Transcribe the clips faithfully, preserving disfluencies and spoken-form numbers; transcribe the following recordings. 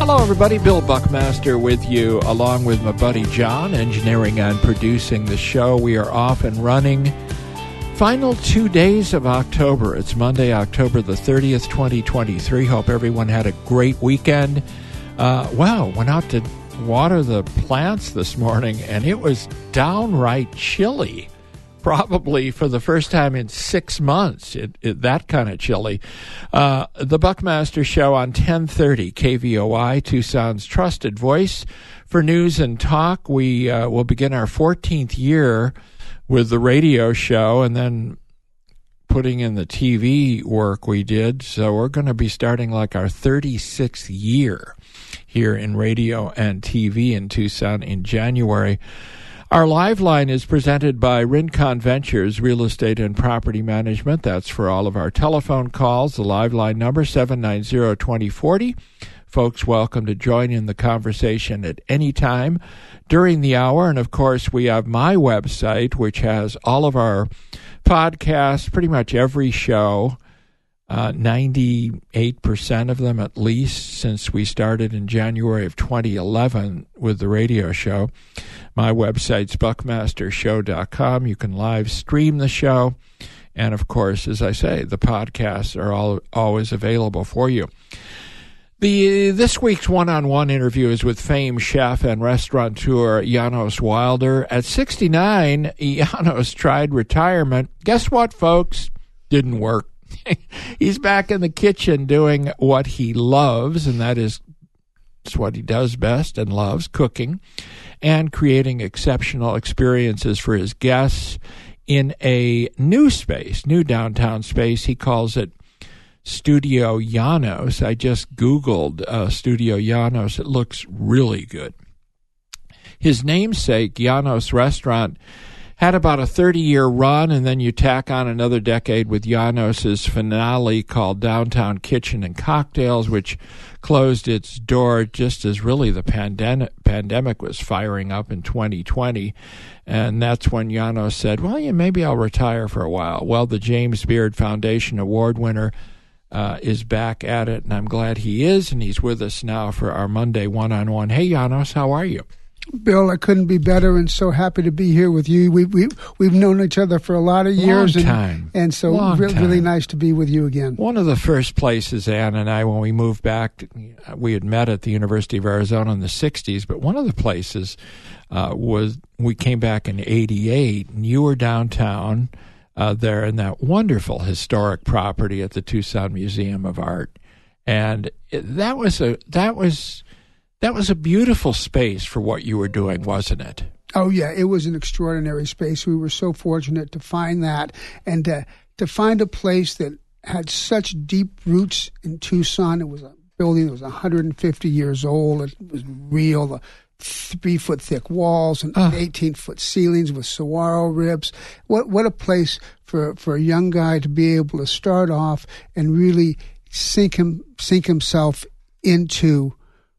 Hello, everybody. Bill Buckmaster with you, along with my buddy John, engineering and producing the show. We are off and running. Final two days of October. It's Monday, October the thirtieth, twenty twenty-three. Hope everyone had a great weekend. Uh, wow, went out to water the plants this morning, and it was downright chilly. Probably for the first time in six months, it, it, that kind of chilly. Uh, the Buckmaster Show on ten thirty K V O I, Tucson's trusted voice for news and talk. We uh, will begin our fourteenth year with the radio show, and then putting in the T V work we did. So we're going to be starting like our thirty-sixth year here in radio and T V in Tucson in January. Our live line is presented by Rincon Ventures Real Estate and Property Management. That's for all of our telephone calls. The live line number, seven nine zero, two zero four zero. Folks, welcome to join in the conversation at any time during the hour. And, of course, we have my website, which has all of our podcasts, pretty much every show, uh, ninety-eight percent of them at least, since we started in January of twenty eleven with the radio show. My website's buckmaster show dot com. You can live stream the show. And, of course, as I say, the podcasts are all always available for you. The This week's one-on-one interview is with famed chef and restaurateur Janos Wilder. At sixty-nine, Janos tried retirement. Guess what, folks? Didn't work. He's back in the kitchen doing what he loves, and that is what he does best and loves, cooking, and creating exceptional experiences for his guests in a new space, new downtown space. He calls it Studio Janos. I just Googled uh, Studio Janos. It looks really good. His namesake, Janos Restaurant, had about a thirty-year run, and then you tack on another decade with Janos's finale called Downtown Kitchen and Cocktails, which closed its door just as really the pandemic pandemic was firing up in twenty twenty. And that's when Janos said, well, yeah, maybe I'll retire for a while. Well, the James Beard Foundation Award winner uh, is back at it, and I'm glad he is, and he's with us now for our Monday one-on-one. Hey, Janos, how are you? Bill, I couldn't be better, and so happy to be here with you. We we we've known each other for a lot of years, Long and time. and so re- really nice to be with you again. One of the first places Ann and I, when we moved back, we had met at the University of Arizona in the sixties. But one of the places uh, was we came back in eighty-eight, and you were downtown uh, there in that wonderful historic property at the Tucson Museum of Art, and it, that was a that was. That was a beautiful space for what you were doing, wasn't it? Oh, yeah. It was an extraordinary space. We were so fortunate to find that and to, to find a place that had such deep roots in Tucson. It was a building that was one hundred fifty years old. It was real. The three-foot thick walls and uh. eighteen-foot ceilings with saguaro ribs. What what a place for, for a young guy to be able to start off and really sink him sink himself into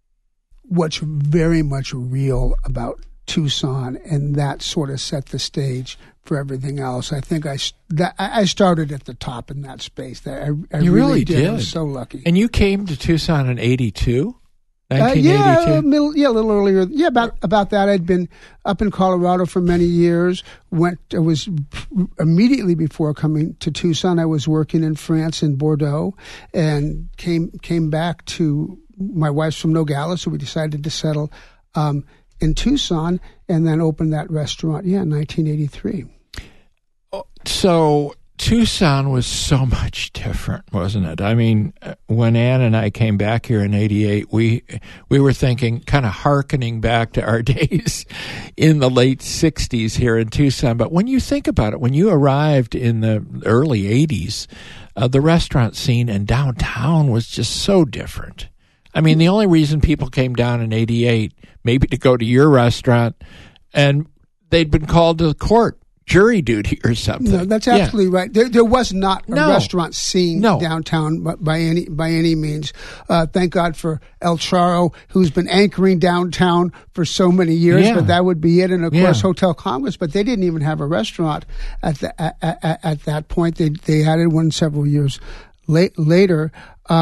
what's very much real about Tucson, and that sort of set the stage for everything else. I think I, that, I started at the top in that space. I, I you really, really did. did. I was so lucky. And you came to Tucson in eighty-two? Uh, yeah, a middle, yeah, a little earlier. Yeah, about about that. I'd been up in Colorado for many years. Went. I was immediately before coming to Tucson. I was working in France in Bordeaux, and came came back to. My wife's from Nogales, so we decided to settle um, in Tucson and then opened that restaurant, yeah, in nineteen eighty-three. So Tucson was so much different, wasn't it? I mean, when Ann and I came back here in eighty-eight, we we were thinking, kind of hearkening back to our days in the late sixties here in Tucson. But when you think about it, when you arrived in the early eighties, uh, the restaurant scene in downtown was just so different. I mean, the only reason people came down in eighty-eight, maybe to go to your restaurant, and they'd been called to the court, jury duty or something. No, that's absolutely yeah. right. There, there was not a no. restaurant scene no. downtown by any by any means. Uh, thank God for El Charro, who's been anchoring downtown for so many years, yeah. but that would be it. And, of yeah. course, Hotel Congress, but they didn't even have a restaurant at, the, at, at, at that point. They, they added one several years late, later. Um,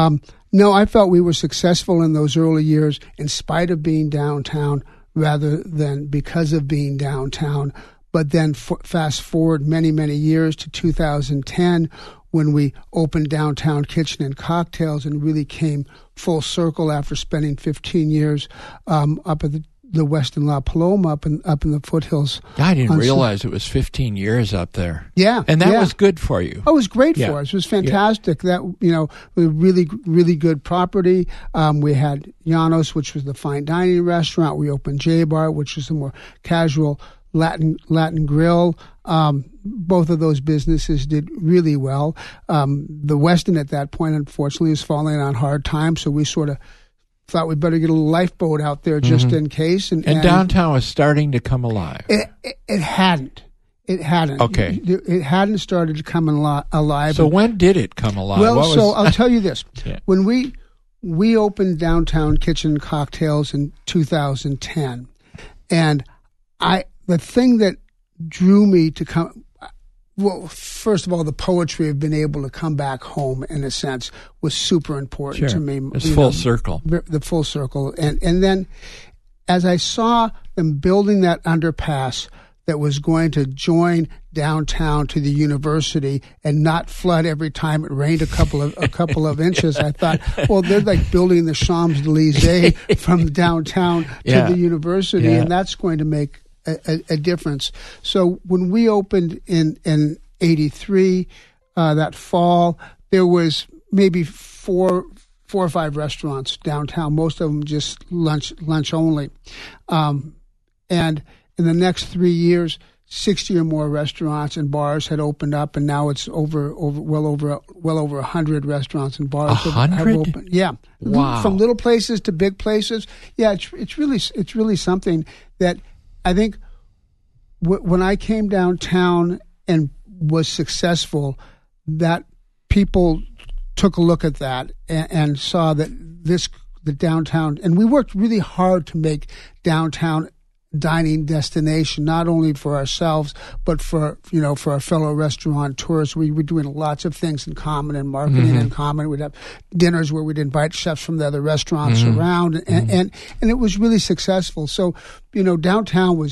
No, I felt we were successful in those early years in spite of being downtown rather than because of being downtown. But then f- fast forward many, many years to two thousand ten when we opened Downtown Kitchen and Cocktails and really came full circle after spending fifteen years um, up at the, the Westin La Paloma up in, up in the foothills. I didn't realize it was fifteen years up there. Yeah. And that yeah. was good for you. Oh, it was great yeah. for us. It was fantastic. Yeah. That, you know, it was really, really good property. Um, we had Llanos, which was the fine dining restaurant. We opened J Bar, which was a more casual Latin Latin grill. Um, both of those businesses did really well. Um, the Westin at that point, unfortunately, was falling on hard times, so we sort of thought we better get a little lifeboat out there just mm-hmm. in case. And, and, and downtown was starting to come alive. It, it, it hadn't. It hadn't. Okay. It, it hadn't started to come alive. So when did it come alive? Well, what so was... I'll tell you this. yeah. When we we opened Downtown Kitchen and Cocktails in two thousand ten, and I the thing that drew me to come, well, first of all, the poetry of being able to come back home, in a sense, was super important sure. to me. It's full know, circle. The full circle. And, and then as I saw them building that underpass that was going to join downtown to the university and not flood every time it rained a couple of a couple of inches, I thought, well, they're like building the Champs-Élysées from downtown to yeah. the university, yeah. and that's going to make a, a, a difference. So when we opened in in eighty-three, uh, that fall, there was maybe four four or five restaurants downtown. Most of them just lunch lunch only, um, and in the next three years, sixty or more restaurants and bars had opened up, and now it's over, over well over well over a hundred restaurants and bars have, have opened. Yeah, wow! From little places to big places. Yeah, it's it's really it's really something that I think w- when I came downtown and was successful, that people took a look at that and, and saw that this the downtown, and we worked really hard to make downtown dining destination, not only for ourselves, but for, you know, for our fellow restaurateurs. We were doing lots of things in common and marketing mm-hmm. in common. We'd have dinners where we'd invite chefs from the other restaurants mm-hmm. around, and, mm-hmm. and, and it was really successful. So, you know, downtown was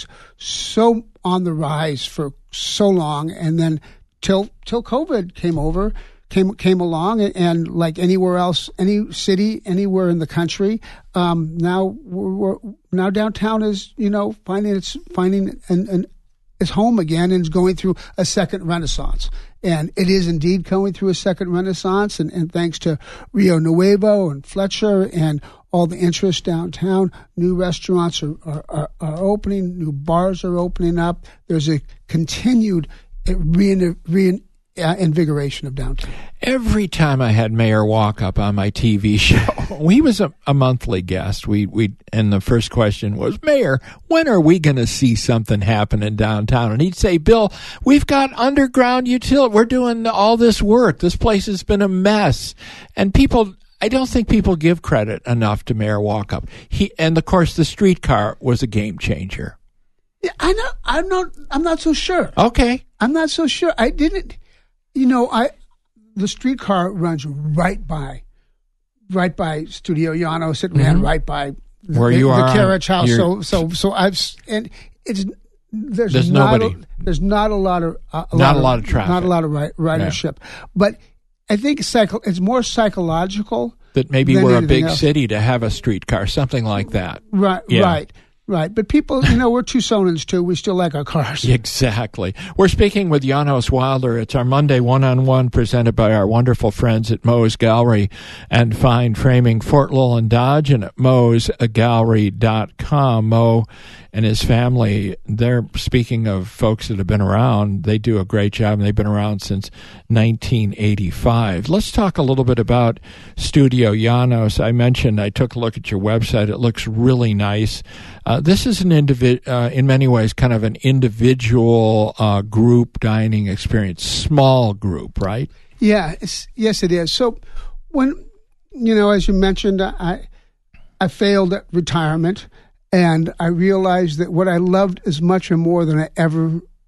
so on the rise for so long, and then till, till COVID came over, came came along, and, and like anywhere else, any city, anywhere in the country, um, now we're, we're, now downtown is, you know, finding its finding an, an its home again, and is going through a second renaissance, and it is indeed going through a second renaissance, and, and thanks to Rio Nuevo and Fletcher and all the interest downtown, new restaurants are are, are, are opening, new bars are opening up. There's a continued re, re Uh, invigoration of downtown. Every time I had Mayor walk up on my T V show, he was a, a monthly guest. We we and the first question was, Mayor, when are we going to see something happen in downtown? And he'd say, Bill, we've got underground utility. We're doing all this work. This place has been a mess, and people. I don't think people give credit enough to Mayor Walkup. He and of course the streetcar was a game changer. Yeah, I know. I'm not. I'm not so sure. Okay, I'm not so sure. I didn't. You know, I the streetcar runs right by, right by Studio Llanos. It ran mm-hmm. right by the, where the, you are, the carriage house. So, so, so I've and it's there's, there's not nobody. A, there's not a lot of uh, a not lot a lot of, of traffic, not a lot of ri- ridership. Yeah. But I think psycho, it's more psychological. That maybe we're a big else. city to have a streetcar, something like that. Right, yeah. right. Right, but people, you know, we're Tucsonans too. We still like our cars. Exactly. We're speaking with Llanos Wilder. It's our Monday one-on-one presented by our wonderful friends at Moe's Gallery and Fine Framing, Fort Lowland Dodge, and at moes gallery dot com. Mo and his family, they're, speaking of folks that have been around, they do a great job, and they've been around since nineteen eighty-five. Let's talk a little bit about Studio Llanos. I mentioned I took a look at your website. It looks really nice. Uh, this is an individ, uh, in many ways, kind of an individual uh, group dining experience, small group, right? Yeah, it's, yes, it is. So when, you know, as you mentioned, I I failed at retirement, and I realized that what I loved as much or more than I ever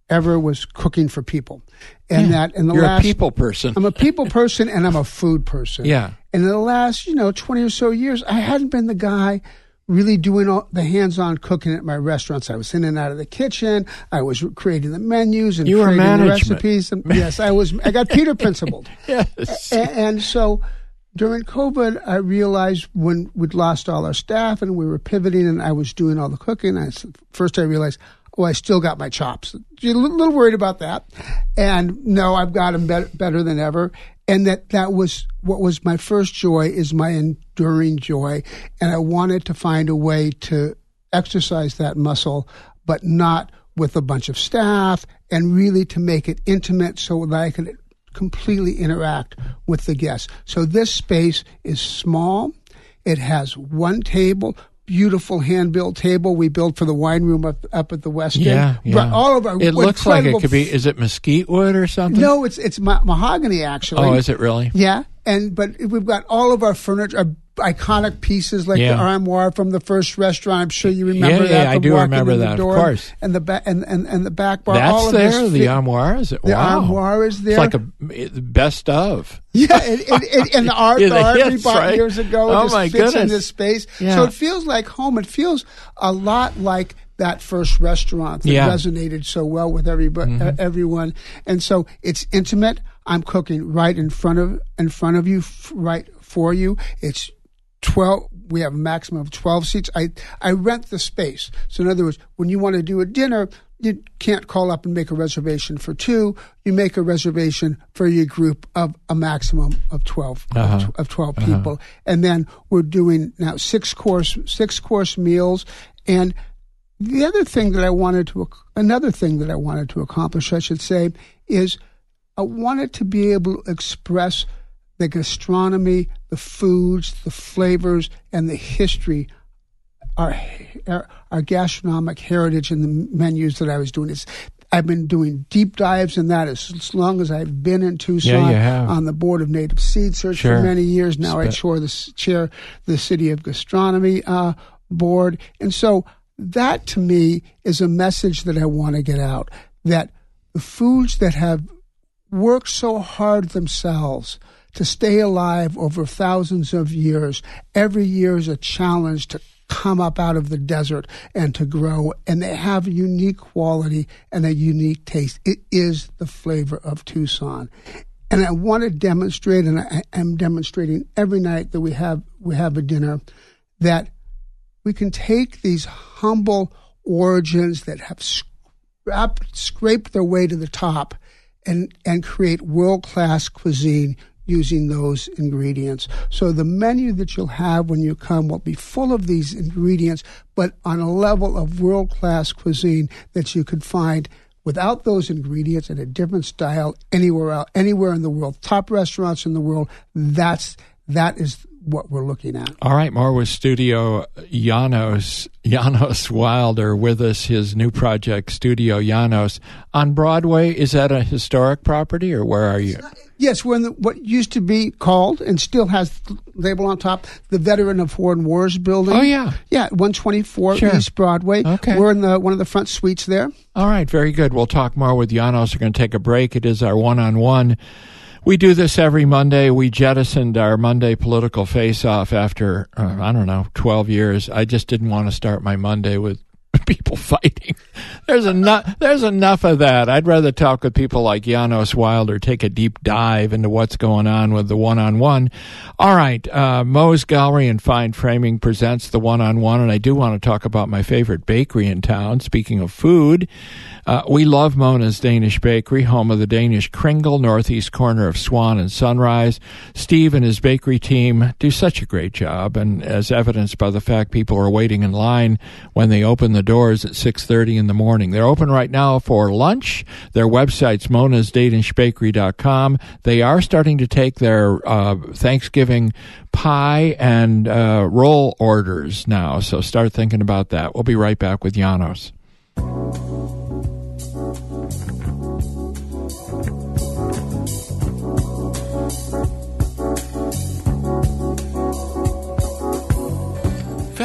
ever was cooking for people. And yeah. that in the You're last, a people person. I'm a people person and I'm a food person. Yeah. And in the last, you know, twenty or so years, I hadn't been the guy really doing all the hands-on cooking at my restaurants. I was in and out of the kitchen. I was creating the menus and you creating were the management. recipes. And yes, I was. I got Peter principled. Yes. And, and so during COVID, I realized when we'd lost all our staff and we were pivoting and I was doing all the cooking, I, first I realized, oh, I still got my chops. A little, little worried about that. And no, I've got them better, better than ever. And that, that was what was my first joy is my enduring joy. And I wanted to find a way to exercise that muscle, but not with a bunch of staff, and really to make it intimate so that I could completely interact with the guests. So this space is small. It has one table, beautiful hand-built table we built for the wine room up, up at the West End. Yeah, yeah. All of our it looks like it incredible- could be, is it mesquite wood or something? No, it's it's ma- mahogany, actually. Oh, is it really? Yeah, and but we've got all of our furniture, our iconic pieces like Yeah. the armoire from the first restaurant. I'm sure you remember Yeah, that. yeah, I from do walking remember in the that, of door. course. And the ba- and, and and the back bar. That's all of there? this The fit- armoire? Is it? The Wow. armoire is there. It's like a the best of. Yeah, and, and, and, and the art, Yeah, the the art we hits, bought right? years ago Oh, just my fits in goodness. this space. Yeah. So it feels like home. It feels a lot like that first restaurant that Yeah. resonated so well with everybody, Mm-hmm. uh, everyone. And so it's intimate. I'm cooking right in front of in front of you, f- right for you. It's twelve. We have a maximum of twelve seats. I I rent the space. So in other words, when you want to do a dinner, you can't call up and make a reservation for two. You make a reservation for your group of a maximum of twelve Uh-huh. of, tw- of twelve people, and then we're doing now six course six course meals. And the other thing that I wanted to ac- another thing that I wanted to accomplish, I should say, is I wanted to be able to express the gastronomy, the foods, the flavors, and the history, our our, our gastronomic heritage in the menus that I was doing. It's, I've been doing deep dives in that as, as long as I've been in Tucson. Yeah, you have. On the board of Native Seed Search Sure. for many years. Now I Spe- chair the, chair the City of Gastronomy uh, board. And so that to me is a message that I want to get out, that the foods that have worked so hard themselves to stay alive over thousands of years, every year is a challenge to come up out of the desert and to grow, and they have a unique quality and a unique taste. It is the flavor of Tucson. And I want to demonstrate, and I am demonstrating every night that we have we have a dinner, that we can take these humble origins that have scraped, scraped their way to the top and, and create world-class cuisine using those ingredients. So the menu that you'll have when you come will be full of these ingredients, but on a level of world-class cuisine that you could find without those ingredients in a different style anywhere else, anywhere in the world. Top restaurants in the world, that's that is what we're looking at. All right, more with Studio Janos, Janos Wilder with us, his new project, Studio Janos. On Broadway, is that a historic property, or where are you? Yes, we're in the, what used to be called, and still has the label on top, the Veteran of Foreign Wars building. Oh, yeah. Yeah, one twenty-four Sure. East Broadway. Okay. We're in the one of the front suites there. All right, very good. We'll talk more with Janos. We're going to take a break. It is our one-on-one. We do this every Monday. We jettisoned our Monday political face-off after, uh, I don't know, twelve years. I just didn't want to start my Monday with people fighting. There's enough, there's enough of that. I'd rather talk with people like Janos Wilder, take a deep dive into what's going on with the one-on-one. All right, uh, Moe's Gallery and Fine Framing presents the one-on-one, and I do want to talk about my favorite bakery in town. Speaking of food, uh, we love Mona's Danish Bakery, home of the Danish Kringle, northeast corner of Swan and Sunrise. Steve and his bakery team do such a great job, and as evidenced by the fact people are waiting in line when they open the doors at six thirty in the morning. They're open right now for lunch. Their website's monas danish bakery dot com. They are starting to take their uh, Thanksgiving pie and uh, roll orders now, so start thinking about that. We'll be right back with Janos.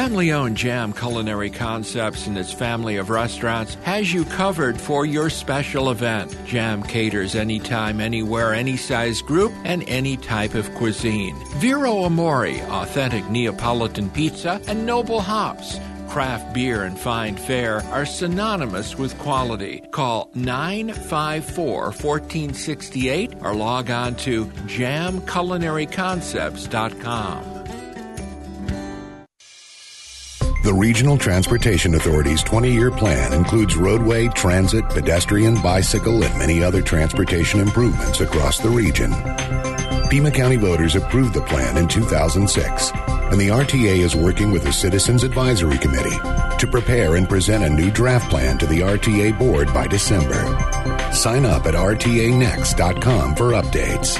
Family-owned Jam Culinary Concepts and its family of restaurants has you covered for your special event. Jam caters anytime, anywhere, any size group, and any type of cuisine. Vero Amore, authentic Neapolitan pizza, and Noble Hops. Craft beer and fine fare are synonymous with quality. Call nine five four, one four six eight or log on to jam culinary concepts dot com. The Regional Transportation Authority's twenty-year plan includes roadway, transit, pedestrian, bicycle, and many other transportation improvements across the region. Pima County voters approved the plan in two thousand six, and the R T A is working with the Citizens Advisory Committee to prepare and present a new draft plan to the R T A board by December. Sign up at r t a next dot com for updates.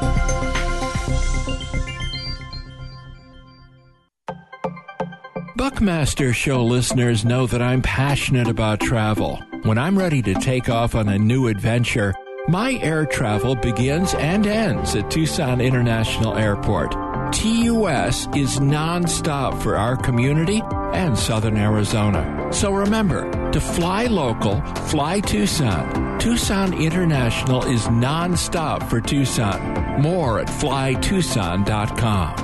Buckmaster Show listeners know that I'm passionate about travel. When I'm ready to take off on a new adventure, my air travel begins and ends at Tucson International Airport. T U S is nonstop for our community and Southern Arizona. So remember, to fly local, fly Tucson. Tucson International is nonstop for Tucson. More at fly tucson dot com.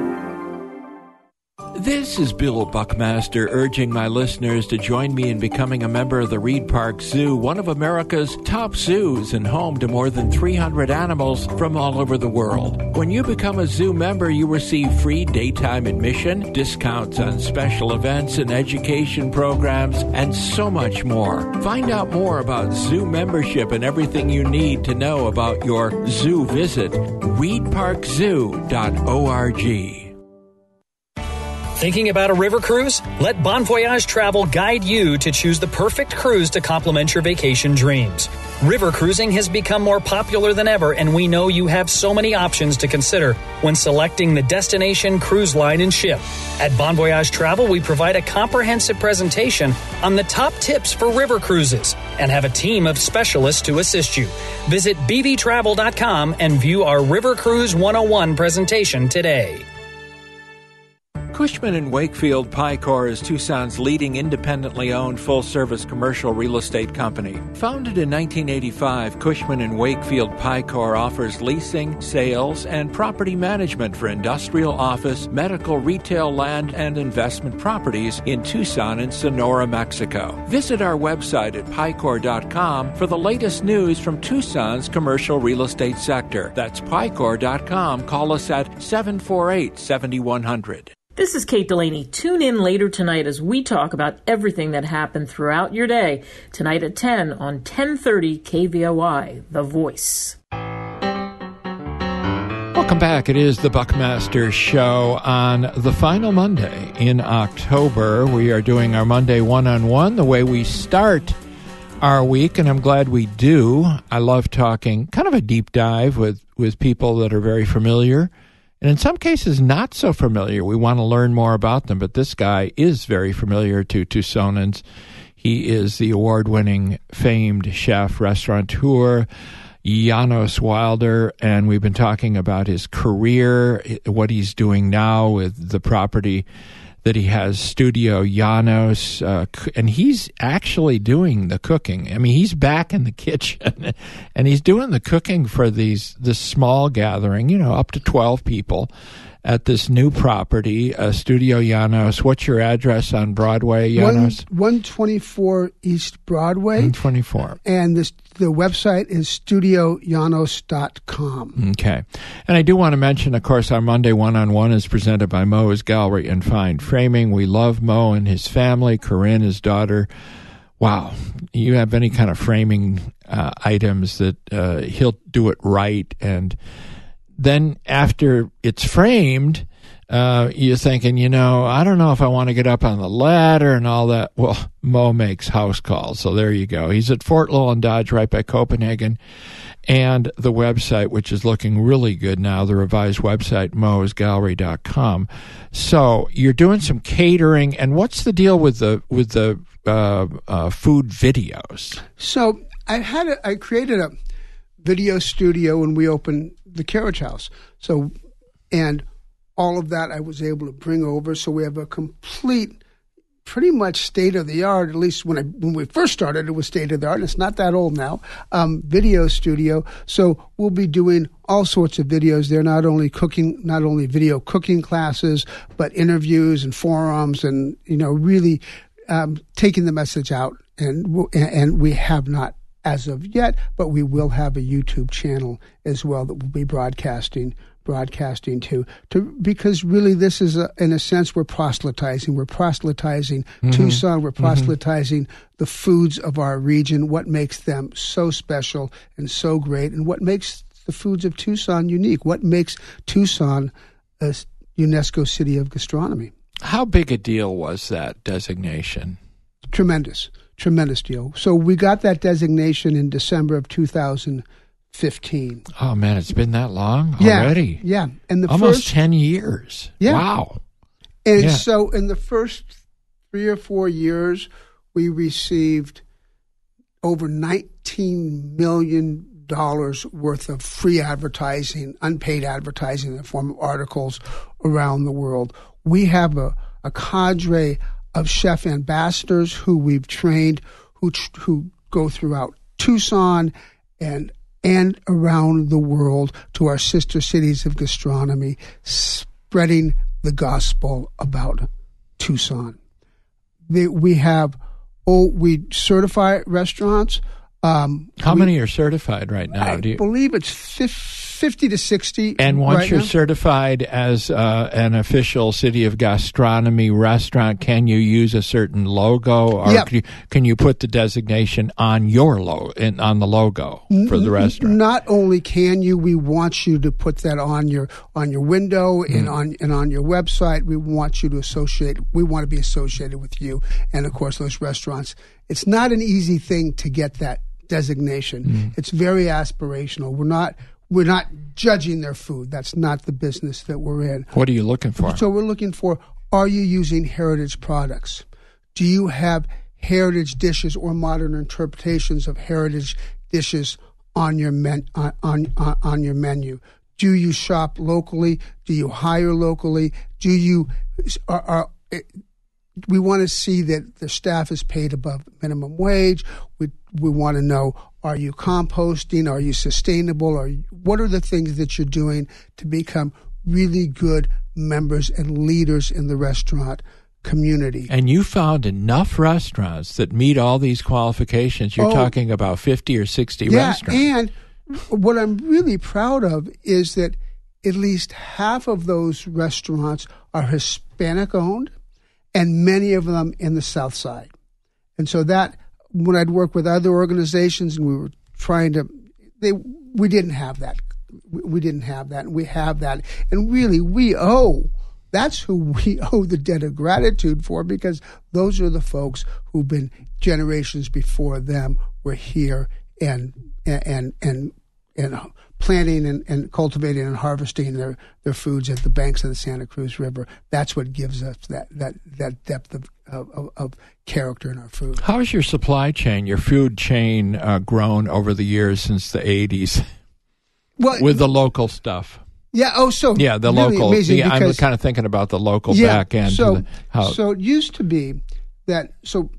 This is Bill Buckmaster urging my listeners to join me in becoming a member of the Reed Park Zoo, one of America's top zoos and home to more than three hundred animals from all over the world. When you become a zoo member, you receive free daytime admission, discounts on special events and education programs, and so much more. Find out more about zoo membership and everything you need to know about your zoo visit. reed park zoo dot org. Thinking about a river cruise? Let Bon Voyage Travel guide you to choose the perfect cruise to complement your vacation dreams. River cruising has become more popular than ever, and we know you have so many options to consider when selecting the destination, cruise line, and ship. At Bon Voyage Travel, we provide a comprehensive presentation on the top tips for river cruises and have a team of specialists to assist you. Visit b v travel dot com and view our River Cruise one oh one presentation today. Cushman and Wakefield Picor is Tucson's leading independently owned full-service commercial real estate company. Founded in nineteen eighty-five, Cushman and Wakefield Picor offers leasing, sales, and property management for industrial, office, medical, retail, land, and investment properties in Tucson and Sonora, Mexico. Visit our website at picor dot com for the latest news from Tucson's commercial real estate sector. That's picor dot com. Call us at seven four eight, seven one zero zero. This is Kate Delaney. Tune in later tonight as we talk about everything that happened throughout your day. Tonight at ten on ten thirty K V O I, The Voice. Welcome back. It is the Buckmaster Show on the final Monday in October. We are doing our Monday one-on-one, the way we start our week, and I'm glad we do. I love talking, kind of a deep dive with, with people that are very familiar, and in some cases, not so familiar. We want to learn more about them, but this guy is very familiar to Tucsonans. He is the award-winning, famed chef, restaurateur, Janos Wilder, and we've been talking about his career, what he's doing now with the property that he has, Studio Janos, uh, and he's actually doing the cooking. I mean, he's back in the kitchen, and he's doing the cooking for these this small gathering, you know, up to twelve people at this new property, uh, Studio Janos. What's your address on Broadway, Janos? one twenty-four East Broadway. one twenty-four. And this, the website is studio janos dot com. Okay. And I do want to mention, of course, our Monday one-on-one is presented by Mo's Gallery and Fine Framing. We love Mo and his family, Corinne, his daughter. Wow. You have any kind of framing uh, items that uh, he'll do it right, and then after it's framed, uh, you're thinking, you know, I don't know if I want to get up on the ladder and all that. Well, Mo makes house calls, so there you go. He's at Fort Lowell and Dodge right by Copenhagen. And the website, which is looking really good now, the revised website, mos gallery dot com. So you're doing some catering, and what's the deal with the with the uh, uh, food videos? So I had a, I created a video studio when we opened the Carriage House. So, and all of that I was able to bring over. So we have a complete, pretty much state-of-the-art, at least when I when we first started, it was state-of-the-art, and it's not that old now, um, video studio. So we'll be doing all sorts of videos there, not only cooking, not only video cooking classes, but interviews and forums and, you know, really um, taking the message out. And we'll, and we have not as of yet, but we will have a YouTube channel as well that will be broadcasting broadcasting to, to because really this is, a, in a sense, we're proselytizing. We're proselytizing mm-hmm. Tucson. We're proselytizing mm-hmm. the foods of our region, what makes them so special and so great, and what makes the foods of Tucson unique, what makes Tucson a UNESCO City of Gastronomy. How big a deal was that designation? Tremendous, tremendous deal. So we got that designation in December of two thousand fifteen. Oh man, it's been that long yeah, already. Yeah, and the almost first, ten years. Yeah. Wow. And yeah. so in the first three or four years, we received over nineteen million dollars worth of free advertising, unpaid advertising in the form of articles around the world. We have a, a cadre of chef ambassadors who we've trained, who who go throughout Tucson and and around the world to our sister cities of gastronomy, spreading the gospel about Tucson. They, we have, oh, we certify restaurants. Um, How we, many are certified right now? I Do you... believe it's fifty to sixty. And once right you're now. certified as uh, an official City of Gastronomy restaurant, can you use a certain logo, or Yep. can, you, can you put the designation on your lo- in, on the logo for the restaurant? Not only can you, we want you to put that on your on your window mm. and on and on your website. We want you to associate. We want to be associated with you, and of course, those restaurants. It's not an easy thing to get that designation. Mm. It's very aspirational. We're not. We're not judging their food. That's not the business that we're in. What are you looking for? So we're looking for, are you using heritage products? Do you have heritage dishes or modern interpretations of heritage dishes on your men, on, on, on your menu? Do you shop locally? Do you hire locally? Do you are, are we want to see that the staff is paid above minimum wage. We we want to know, are you composting? Are you sustainable? Are you, what are the things that you're doing to become really good members and leaders in the restaurant community? And you found enough restaurants that meet all these qualifications. You're oh, talking about fifty or sixty yeah, restaurants. And what I'm really proud of is that at least half of those restaurants are Hispanic owned, and many of them in the South Side. And so that, when I'd work with other organizations and we were trying to, they we didn't have that. We didn't have that, and we have that. And really, we owe, that's who we owe the debt of gratitude for, because those are the folks who've been generations before them were here and and and and planting and, and cultivating and harvesting their, their foods at the banks of the Santa Cruz River. That's what gives us that that, that depth of, of, of character in our food. How has your supply chain, your food chain, uh, grown over the years since the eighties well, with the local stuff? Yeah. Oh, so yeah, the really local. Yeah, I'm kind of thinking about the local yeah, back end. So, the, how, so it used to be that. So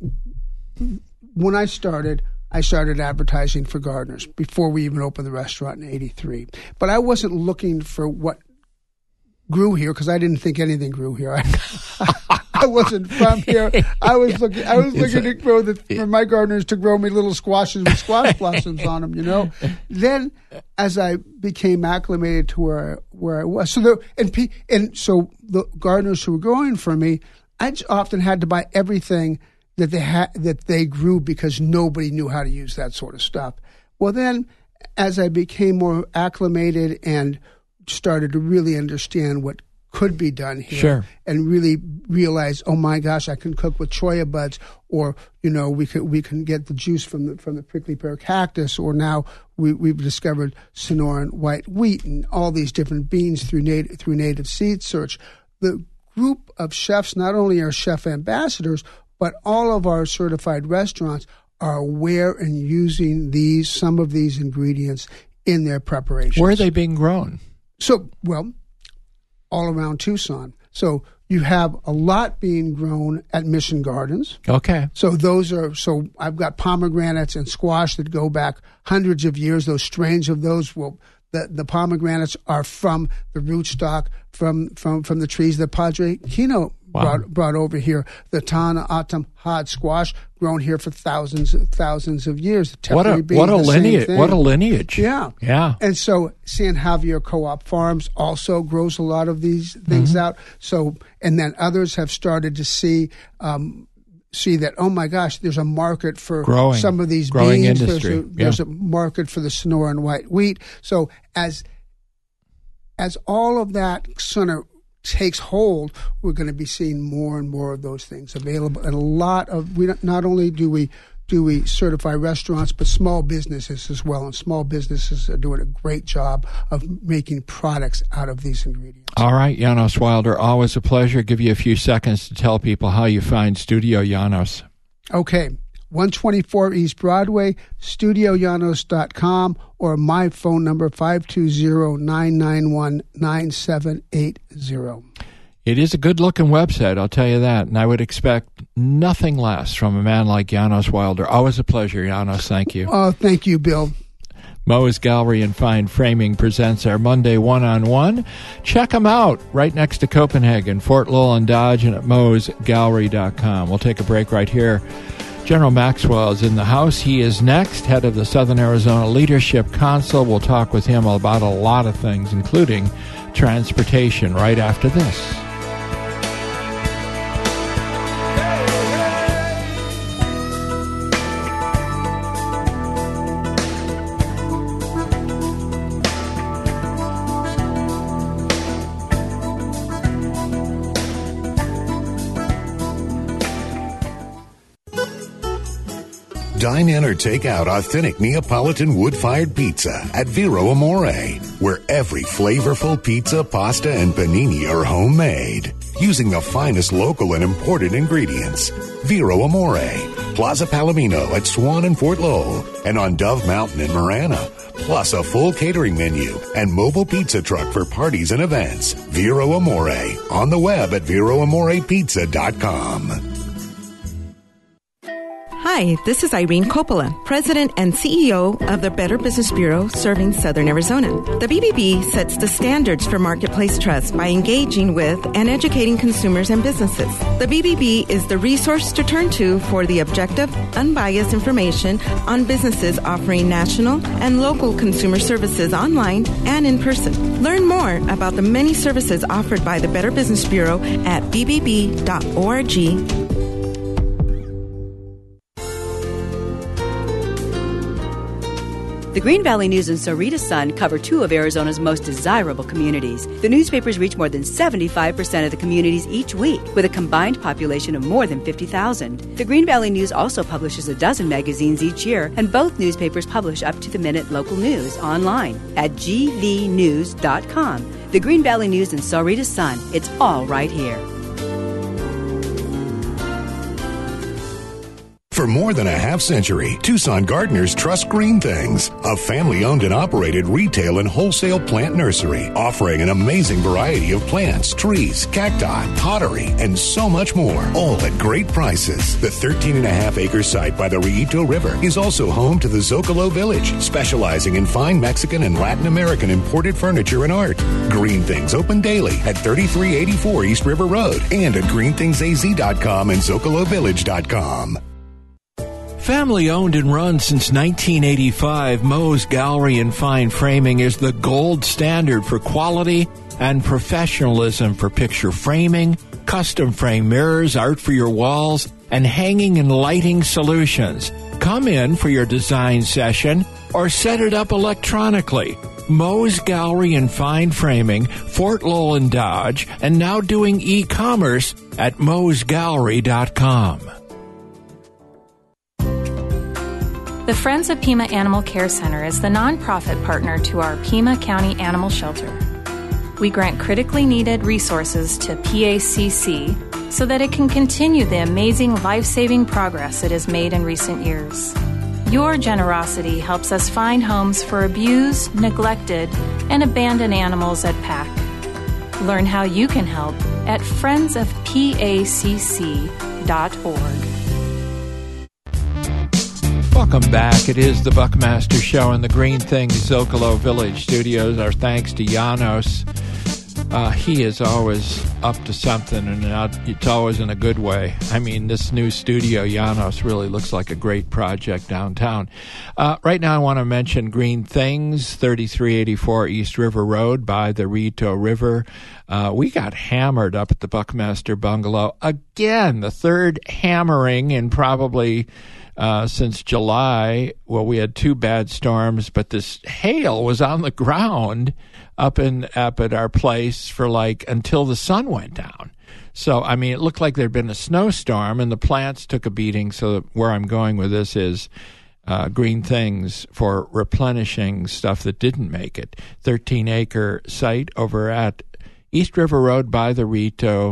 when I started, I started advertising for Gardeners before we even opened the restaurant in eighty-three. But I wasn't looking for what grew here, because I didn't think anything grew here. I, I wasn't from here. I was yeah. looking. I was looking to grow the for my gardeners to grow me little squashes with squash blossoms on them. You know. Then, as I became acclimated to where where I was, so there and and so the gardeners who were growing for me, I often had to buy everything that they had that they grew, because nobody knew how to use that sort of stuff. Well, then, as I became more acclimated and started to really understand what could be done here, sure. and really realize, oh my gosh, I can cook with cholla buds, or you know, we can we can get the juice from the from the prickly pear cactus, or now we, we've discovered Sonoran white wheat and all these different beans through native through native seed search. The group of chefs not only are chef ambassadors, but all of our certified restaurants are aware and using these some of these ingredients in their preparations. Where are they being grown? So, well, all around Tucson. So you have a lot being grown at Mission Gardens. Okay. So those are, so I've got pomegranates and squash that go back hundreds of years. Those strains of those will, the, the pomegranates are from the rootstock, from, from, from the trees that Padre Kino wow. brought, brought over here. The Tana Atam Had squash, grown here for thousands, thousands of years. What a, what a lineage. What a lineage. Yeah. Yeah. And so San Javier Co-op Farms also grows a lot of these things mm-hmm. out. So, and then others have started to see, um, see that, oh my gosh, there's a market for growing, some of these growing beans. Industry. There's, a, yeah. there's a market for the Sonoran white wheat. So as, as all of that sort of takes hold, we're going to be seeing more and more of those things available. And a lot of, we don't, not only do we do we certify restaurants, but small businesses as well. And small businesses are doing a great job of making products out of these ingredients. All right, Janos Wilder, always a pleasure. Give you a few seconds to tell people how you find Studio Janos. Okay, one twenty-four East Broadway, studio janos dot com, or my phone number, five two zero, nine nine one, nine seven eight zero. It is a good-looking website, I'll tell you that, and I would expect nothing less from a man like Janos Wilder. Always a pleasure, Janos. Thank you. Oh, thank you, Bill. Moe's Gallery and Fine Framing presents our Monday one-on-one. Check them out right next to Copenhagen, Fort Lowell and Dodge, and at moes gallery dot com. We'll take a break right here. General Maxwell is in the house. He is next, head of the Southern Arizona Leadership Council. We'll talk with him about a lot of things, including transportation, right after this. Dine in or take out authentic Neapolitan wood-fired pizza at Vero Amore, where every flavorful pizza, pasta, and panini are homemade, using the finest local and imported ingredients. Vero Amore, Plaza Palomino at Swan and Fort Lowell, and on Dove Mountain in Marana, plus a full catering menu and mobile pizza truck for parties and events. Vero Amore, on the web at vero amore pizza dot com. Hi, this is Irene Coppola, President and C E O of the Better Business Bureau serving Southern Arizona. The B B B sets the standards for marketplace trust by engaging with and educating consumers and businesses. The B B B is the resource to turn to for the objective, unbiased information on businesses offering national and local consumer services online and in person. Learn more about the many services offered by the Better Business Bureau at b b b dot org. The Green Valley News and Sahuarita Sun cover two of Arizona's most desirable communities. The newspapers reach more than seventy-five percent of the communities each week, with a combined population of more than fifty thousand. The Green Valley News also publishes a dozen magazines each year, and both newspapers publish up-to-the-minute local news online at g v news dot com. The Green Valley News and Sahuarita Sun, it's all right here. For more than a half century, Tucson gardeners trust Green Things, a family-owned and operated retail and wholesale plant nursery, offering an amazing variety of plants, trees, cacti, pottery, and so much more, all at great prices. The thirteen and a half acre site by the Rillito River is also home to the Zocalo Village, specializing in fine Mexican and Latin American imported furniture and art. Green Things open daily at thirty-three eighty-four East River Road and at green things a z dot com and zocalo village dot com. Family owned and run since nineteen eighty-five, Moe's Gallery and Fine Framing is the gold standard for quality and professionalism for picture framing, custom frame mirrors, art for your walls, and hanging and lighting solutions. Come in for your design session or set it up electronically. Moe's Gallery and Fine Framing, Fort Lowell and Dodge, and now doing e-commerce at moes gallery dot com. The Friends of Pima Animal Care Center is the nonprofit partner to our Pima County Animal Shelter. We grant critically needed resources to P A C C so that it can continue the amazing life-saving progress it has made in recent years. Your generosity helps us find homes for abused, neglected, and abandoned animals at P A C. Learn how you can help at friends of p a c c dot org. Welcome back. It is the Buckmaster Show in the Green Things Zocalo Village Studios. Our thanks to Janos. Uh, he is always up to something, and it's always in a good way. I mean, this new studio, Janos, really looks like a great project downtown. Uh, right now, I want to mention Green Things, thirty-three eighty-four East River Road by the Rito River. Uh, we got hammered up at the Buckmaster Bungalow. Again, the third hammering in probably... Uh, since July. Well, we had two bad storms, but this hail was on the ground up in up at our place for like until the sun went down. So, I mean, it looked like there'd been a snowstorm, and the plants took a beating. So where I'm going with this is uh, Green Things for replenishing stuff that didn't make it. thirteen-acre site over at East River Road by the Rito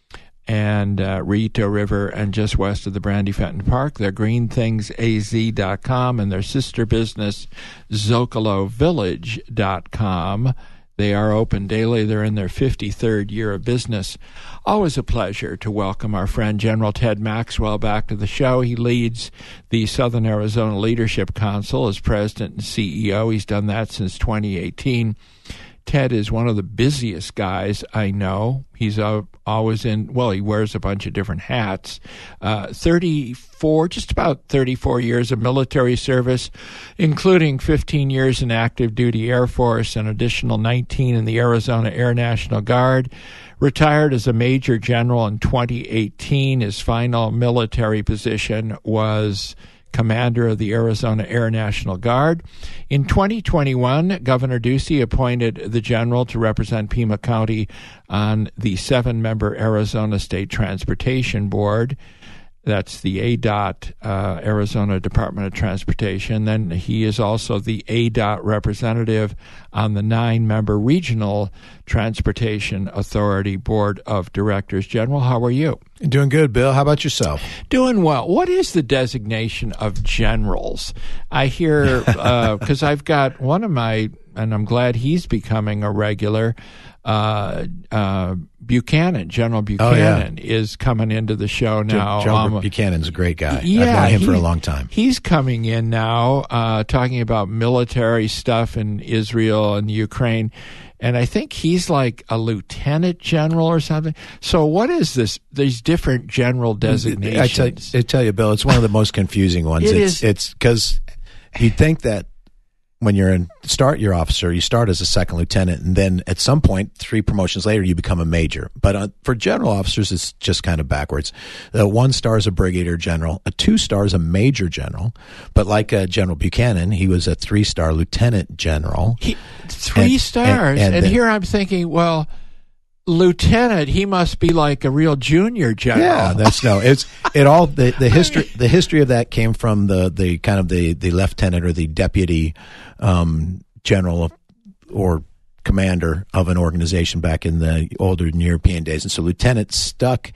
and uh, Rito River, and just west of the Brandy Fenton Park. They're green things a z dot com, and their sister business, zocalo village dot com. They are open daily. They're in their fifty-third year of business. Always a pleasure to welcome our friend General Ted Maxwell back to the show. He leads the Southern Arizona Leadership Council as president and C E O. He's done that since twenty eighteen. Ted is one of the busiest guys I know. He's uh, always in, well, he wears a bunch of different hats. Uh, thirty-four, just about thirty-four years of military service, including fifteen years in active duty Air Force, an additional nineteen in the Arizona Air National Guard. Retired as a major general in twenty eighteen. His final military position was commander of the Arizona Air National Guard. In twenty twenty-one, Governor Ducey appointed the general to represent Pima County on the seven-member Arizona State Transportation Board. That's the A D O T, uh, Arizona Department of Transportation. Then he is also the A D O T representative on the nine-member Regional Transportation Authority Board of Directors. General, how are you? Doing good, Bill. How about yourself? Doing well. What is the designation of generals? I hear, because uh, I've got one of my, and I'm glad he's becoming a regular, uh, uh, Buchanan, General Buchanan, oh, yeah. is coming into the show now. General um, Buchanan's a great guy. Yeah, I've known him he, for a long time. He's coming in now, uh, talking about military stuff in Israel and Ukraine. And I think he's like a lieutenant general or something. So what is this, these different general designations? I tell, I tell you, Bill, it's one of the most confusing ones. It it's, is. It's because you'd think that when you're in start your officer, you start as a second lieutenant, and then at some point, three promotions later, you become a major. But uh, for general officers, it's just kind of backwards. Uh, one star is a brigadier general, a two star is a major general. But like uh, General Buchanan, he was a three star lieutenant general. He, three and, stars, and, and, and then, here I'm thinking, well, lieutenant, he must be like a real junior general. Yeah, that's no. It's it all the, the history. The history of that came from the, the kind of the, the lieutenant or the deputy um, general of, or commander of an organization back in the older European days, and so lieutenant stuck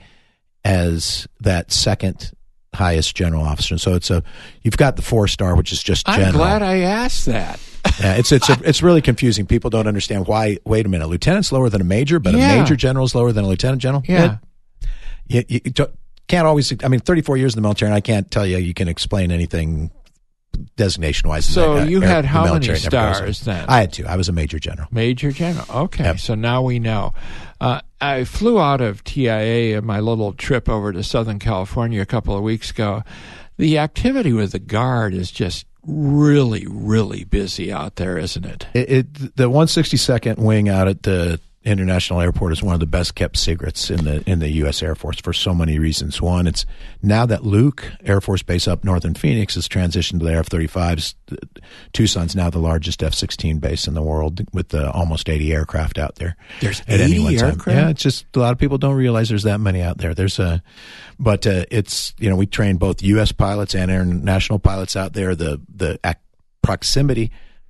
as that second highest general officer. And so it's a you've got the four star, which is just general. I'm glad I asked that. Yeah, it's it's a, it's really confusing. People don't understand why. Wait a minute, a lieutenant's lower than a major, but yeah. a major general is lower than a lieutenant general. Yeah, it, you, you can't always. I mean, thirty-four years in the military, and I can't tell you you can explain anything designation wise. So that, you uh, had how many never stars then? I had two. I was a major general. Major general. Okay, yep. So now we know. Uh, I flew out of T I A on my little trip over to Southern California a couple of weeks ago. The activity with the Guard is just really, really busy out there, isn't it? It, it the one sixty-second wing out at the International Airport is one of the best kept secrets in the in the U S Air Force for so many reasons. One, it's now that Luke Air Force Base up north in Phoenix has transitioned to the F thirty-fives. Tucson's now the largest F sixteen base in the world with uh, almost eighty aircraft out there. There's at eighty any one time. aircraft? Yeah, it's just a lot of people don't realize there's that many out there. There's a, but uh, it's you know we train both U S pilots and international pilots out there. The the ac- proximity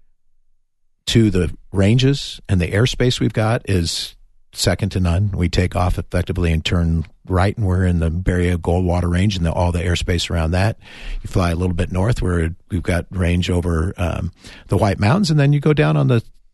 to the ranges and the airspace we've got is second to none. We take off effectively and turn right, and we're in the Berea Goldwater Range and the, all the airspace around that. You fly a little bit north where we've got range over um, the White Mountains, and then you go down on the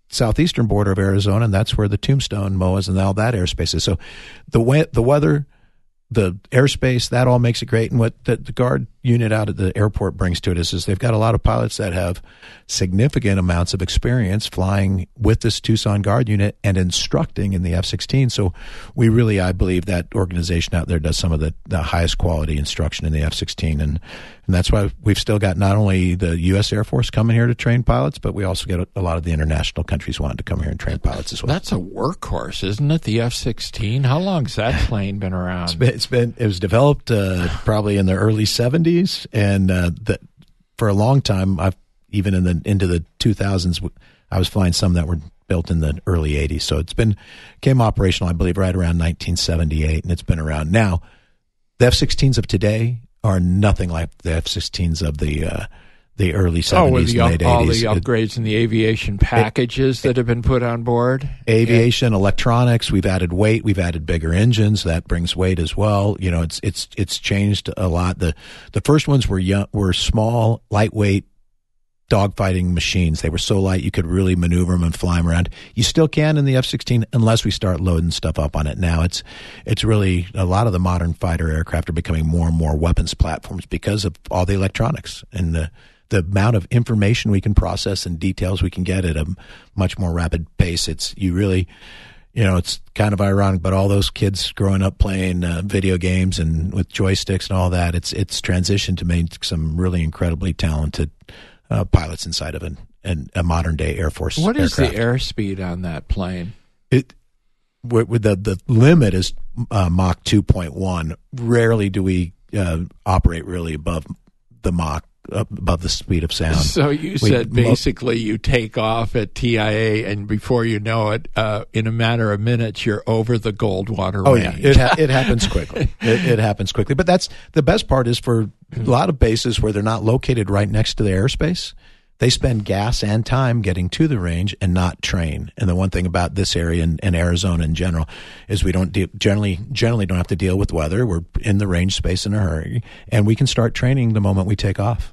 southeastern border of Arizona, and that's where the Tombstone, M O As, and all that airspace is. So the we- the weather, the airspace, that all makes it great. And what the, the Guard unit out at the airport brings to it is, is they've got a lot of pilots that have significant amounts of experience flying with this Tucson Guard unit and instructing in the F sixteen. So we really, I believe, that organization out there does some of the, the highest quality instruction in the F sixteen. And, and that's why we've still got not only the U S Air Force coming here to train pilots, but we also get a, a lot of the international countries wanting to come here and train pilots as well. That's a workhorse, isn't it, the F sixteen? How long's that plane been around? It's been, it's been it was developed uh, probably in the early seventies, and uh, the, for a long time, I've even in the into the two thousands, I was flying some that were built in the early eighties. So it's been came operational, I believe, right around nineteen seventy-eight, and it's been around. Now, the F sixteens of today are nothing like the F sixteens of the uh, the early seventies, oh, late all eighties. the upgrades in the aviation packages it, that have been put on board. Aviation, yeah. Electronics. We've added weight. We've added bigger engines. That brings weight as well. You know, it's it's it's changed a lot. The the first ones were young, were small, lightweight dogfighting machines. They were so light you could really maneuver them and fly them around. You still can in the F sixteen unless we start loading stuff up on it. Now it's it's really a lot of the modern fighter aircraft are becoming more and more weapons platforms because of all the electronics and the the amount of information we can process and details we can get at a much more rapid pace. It's you really, you know, it's kind of ironic, but all those kids growing up playing uh, video games and with joysticks and all that, it's it's transitioned to make some really incredibly talented uh, pilots inside of an, an, a modern day Air Force. What is aircraft. the airspeed on that plane? It with, with the the limit is uh, Mach two point one. Rarely do we uh, operate really above the Mach. Above the speed of sound. So you we, said basically you take off at T I A, and before you know it, uh, in a matter of minutes, you're over the Goldwater oh, range. yeah, it, ha- it happens quickly. it, it happens quickly. But that's the best part is for a lot of bases where they're not located right next to the airspace, they spend gas and time getting to the range and not train. And the one thing about this area and, and Arizona in general is we don't de- generally generally don't have to deal with weather. We're in the range space in a hurry, and we can start training the moment we take off.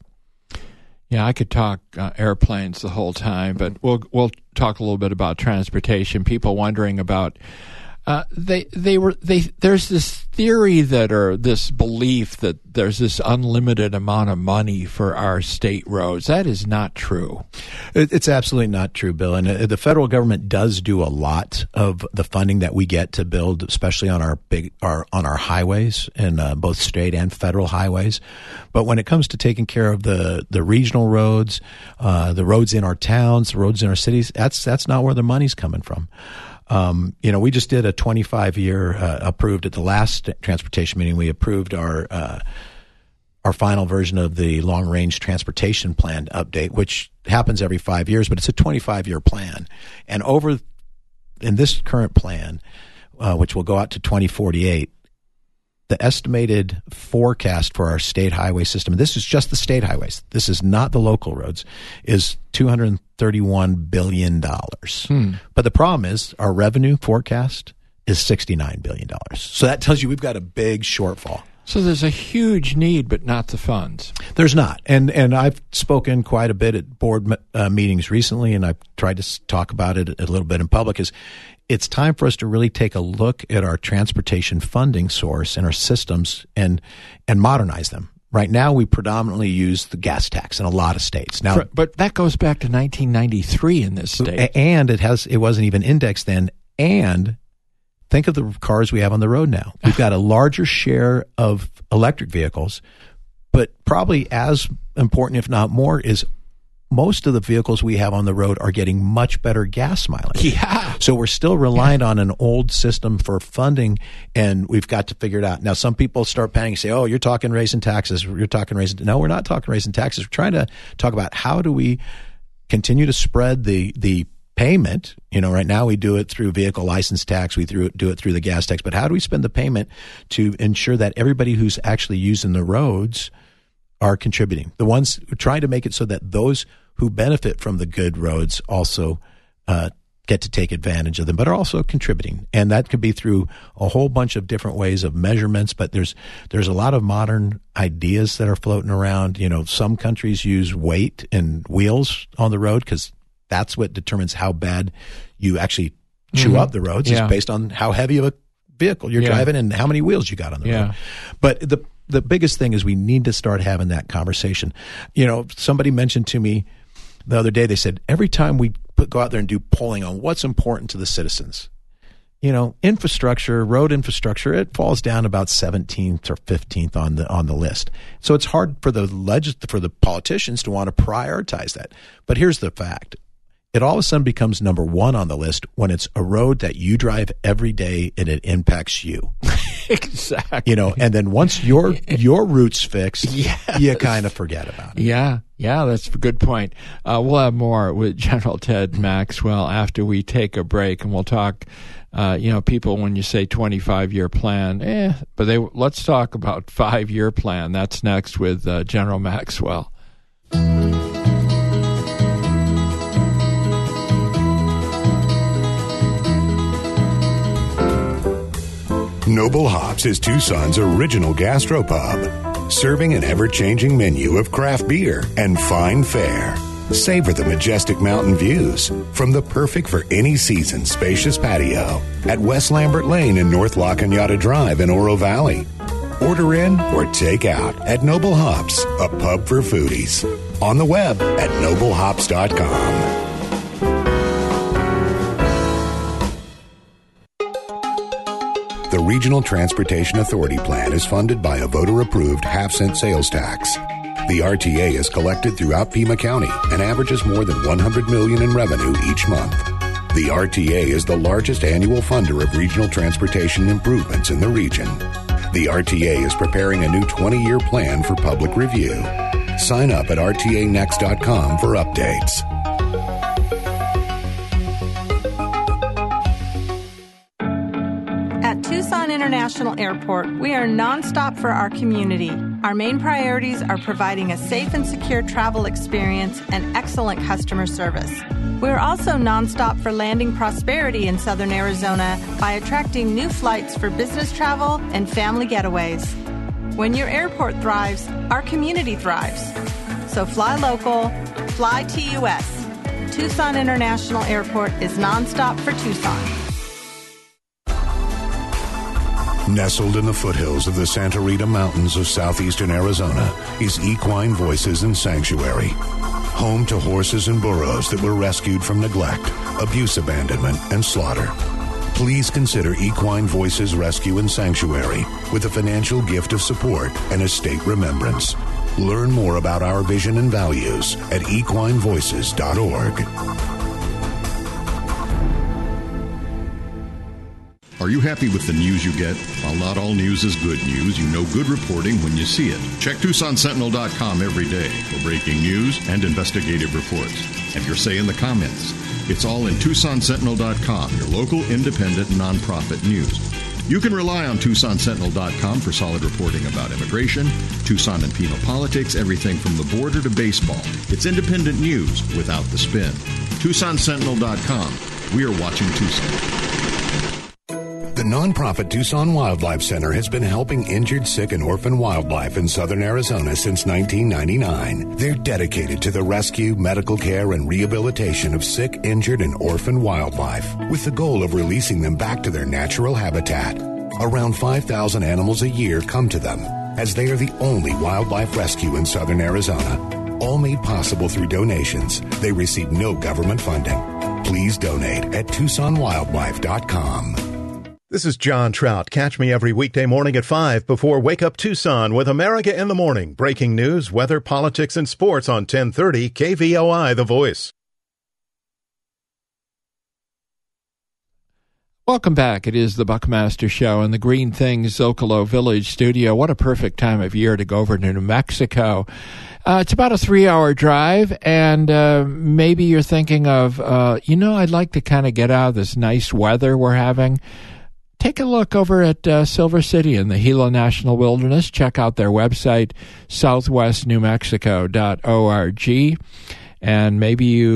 Yeah, I could talk uh, airplanes the whole time, but we'll we'll talk a little bit about transportation. People wondering about uh, they they were they. There's this theory that or this belief that there's this unlimited amount of money for our state roads. That is not true. It, it's absolutely not true, Bill. And uh, the federal government does do a lot of the funding that we get to build, especially on our big our on our highways and uh, both state and federal highways. But when it comes to taking care of the, the regional roads, uh, the roads in our towns, the roads in our cities, that's that's not where the money's coming from. Um, you know, we just did a twenty-five year uh, approved at the last transportation meeting. We approved our uh, our final version of the long range transportation plan update, which happens every five years, but it's a twenty-five year plan. And over in this current plan, uh, which will go out to twenty forty-eight. The estimated forecast for our state highway system, and this is just the state highways, this is not the local roads, is two hundred thirty-one billion dollars. Hmm. But the problem is our revenue forecast is sixty-nine billion dollars. So that tells you we've got a big shortfall. So there's a huge need, but not the funds. There's not. And and I've spoken quite a bit at board uh, meetings recently, and I've tried to talk about it a little bit in public, is it's time for us to really take a look at our transportation funding source and our systems and and modernize them. Right now, we predominantly use the gas tax in a lot of states. Now, For, but that goes back to nineteen ninety-three in this state, and it has it wasn't even indexed then. And think of the cars we have on the road now. We've got a larger share of electric vehicles, but probably as important, if not more, is most of the vehicles we have on the road are getting much better gas mileage. Yeah. So we're still reliant on an old system for funding, and we've got to figure it out. Now, some people start panicking and say, oh, you're talking raising taxes. You're talking raising. No, we're not talking raising taxes. We're trying to talk about how do we continue to spread the the payment. You know, right now we do it through vehicle license tax. We do it through the gas tax. But how do we spend the payment to ensure that everybody who's actually using the roads are contributing? The ones trying to make it so that those who benefit from the good roads also uh, get to take advantage of them, but are also contributing. And that could be through a whole bunch of different ways of measurements, but there's there's a lot of modern ideas that are floating around. You know, some countries use weight and wheels on the road because That's what determines how bad you actually chew Mm-hmm. up the roads Yeah. is based on how heavy of a vehicle you're Yeah. driving and how many wheels you got on the Yeah. road. But the the biggest thing is we need to start having that conversation. You know, somebody mentioned to me the other day, they said, every time we put, go out there and do polling on what's important to the citizens, you know, infrastructure, road infrastructure, it falls down about seventeenth or fifteenth on the on the list. So it's hard for the legis- for the politicians to want to prioritize that. But here's the fact. It all of a sudden becomes number one on the list when it's a road that you drive every day and it impacts you. Exactly. You know, and then once your your route's fixed, Yes. you kind of forget about it. Yeah, yeah, that's a good point. Uh, we'll have more with General Ted Maxwell after we take a break, and we'll talk, uh, you know, people, when you say twenty-five-year plan, eh, but they let's talk about five-year plan. That's next with uh, General Maxwell. Noble Hops is Tucson's original gastropub, serving an ever-changing menu of craft beer and fine fare. Savor the majestic mountain views from the perfect for any season spacious patio at West Lambert Lane and North La Cañada Drive in Oro Valley. Order in or take out at Noble Hops, a pub for foodies. On the web at noble hops dot com. The Regional Transportation Authority Plan is funded by a voter-approved half-cent sales tax. The R T A is collected throughout Pima County and averages more than one hundred million dollars in revenue each month. The R T A is the largest annual funder of regional transportation improvements in the region. The R T A is preparing a new twenty-year plan for public review. Sign up at r t a next dot com for updates. At Tucson International Airport, we are nonstop for our community. Our main priorities are providing a safe and secure travel experience and excellent customer service. We are also nonstop for landing prosperity in Southern Arizona by attracting new flights for business travel and family getaways. When your airport thrives, our community thrives. So fly local, fly T U S. Tucson International Airport is nonstop for Tucson. Nestled in the foothills of the Santa Rita Mountains of southeastern Arizona is Equine Voices and Sanctuary. Home to horses and burros that were rescued from neglect, abuse, abandonment, and slaughter. Please consider Equine Voices Rescue and Sanctuary with a financial gift of support and estate remembrance. Learn more about our vision and values at equine voices dot org. Are you happy with the news you get? While not all news is good news, you know good reporting when you see it. Check Tucson Sentinel dot com every day for breaking news and investigative reports. Have your say in the comments. It's all in Tucson Sentinel dot com, your local independent nonprofit news. You can rely on Tucson Sentinel dot com for solid reporting about immigration, Tucson and Pima politics, everything from the border to baseball. It's independent news without the spin. Tucson Sentinel dot com. We are watching Tucson. The nonprofit Tucson Wildlife Center has been helping injured, sick, and orphan wildlife in southern Arizona since nineteen ninety-nine. They're dedicated to the rescue, medical care, and rehabilitation of sick, injured, and orphan wildlife, with the goal of releasing them back to their natural habitat. Around five thousand animals a year come to them, as they are the only wildlife rescue in southern Arizona. All made possible through donations. They receive no government funding. Please donate at tucson wildlife dot com. This is John Trout. Catch me every weekday morning at five before Wake Up Tucson with America in the Morning. Breaking news, weather, politics, and sports on ten thirty K V O I, The Voice. Welcome back. It is the Buckmaster Show in the Green Things Zocalo Village studio. What a perfect time of year to go over to New Mexico. Uh, it's about a three-hour drive, and uh, maybe you're thinking of, uh, you know, I'd like to kind of get out of this nice weather we're having. Take a look over at uh, Silver City in the Gila National Wilderness. Check out their website, southwest new mexico dot org, and maybe you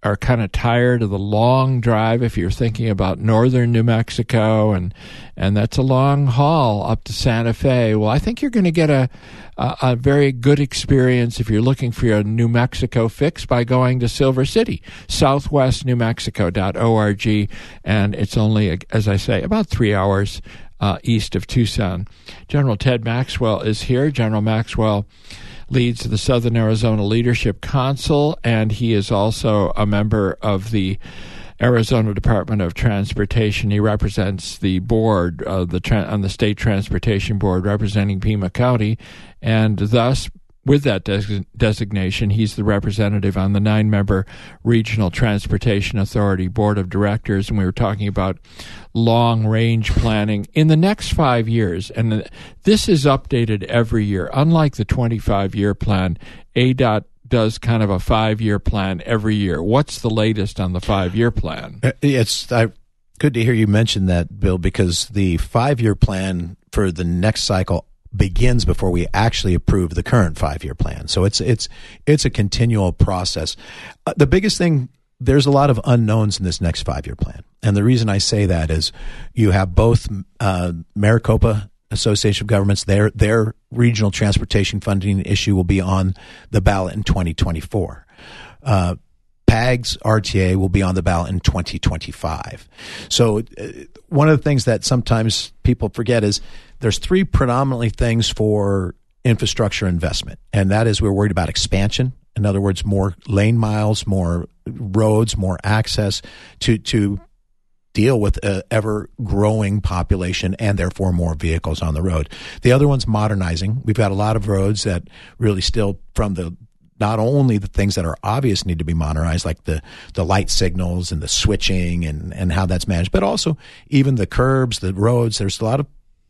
are kind of tired of the long drive, if you're thinking about northern New Mexico, and and that's a long haul up to Santa Fe, well, I think you're going to get a, a a very good experience if you're looking for your New Mexico fix by going to Silver City, southwest new mexico dot org, and it's only, as I say, about three hours uh, east of Tucson. General Ted Maxwell is here. General Maxwell leads the Southern Arizona Leadership Council, and he is also a member of the Arizona Department of Transportation. He represents the board, uh, the tra- on the State Transportation Board, representing Pima County, and thus, with that des- designation, he's the representative on the nine-member Regional Transportation Authority Board of Directors, and we were talking about long-range planning in the next five years. And this is updated every year. Unlike the twenty-five-year plan, A D O T does kind of a five-year plan every year. What's the latest on the five-year plan? It's I, good to hear you mention that, Bill, because the five-year plan for the next cycle begins before we actually approve the current five-year plan. So it's it's it's a continual process. Uh, the biggest thing, there's a lot of unknowns in this next five-year plan. And the reason I say that is you have both uh, Maricopa Association of Governments, their their regional transportation funding issue will be on the ballot in twenty twenty-four. Uh, P A G's R T A will be on the ballot in twenty twenty-five. So uh, one of the things that sometimes people forget is there's three predominantly things for infrastructure investment, and that is we're worried about expansion. In other words, more lane miles, more roads, more access to to deal with an ever-growing population and therefore more vehicles on the road. The other one's modernizing. We've got a lot of roads that really still, from the not only the things that are obvious need to be modernized, like the, the light signals and the switching and, and how that's managed, but also even the curbs, the roads. There's a lot of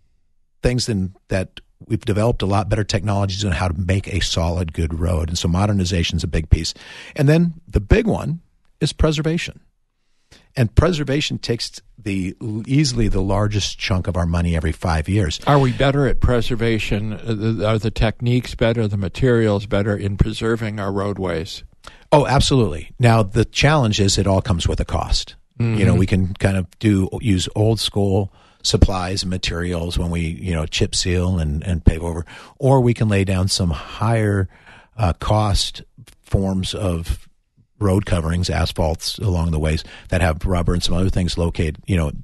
things in, that we've developed a lot better technologies on how to make a solid, good road. And so modernization is a big piece. And then the big one is preservation. And preservation takes the easily the largest chunk of our money every five years. Are we better at preservation? Are the techniques better, the materials better in preserving our roadways? Oh, absolutely. Now, the challenge is it all comes with a cost. Mm-hmm. You know, we can kind of do use old school supplies and materials when we, you know, chip seal and, and pave over, or we can lay down some higher uh, cost forms of road coverings, asphalts along the ways that have rubber and some other things located, you know,